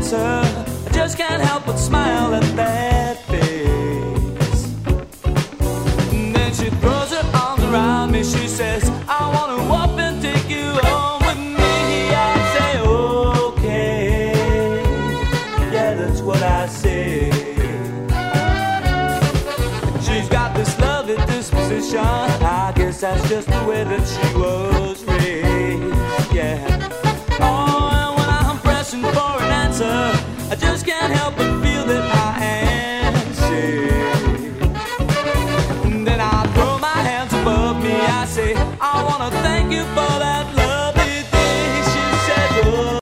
answer, I just can't help but smile at that face. And then she throws her arms around me, she says, I want to up and take you home with me. I say, okay, yeah, that's what I say. She's got this lovely disposition, I guess that's just the way that she was raised, yeah. Oh, and when I'm pressing for an answer, I just can't help but feel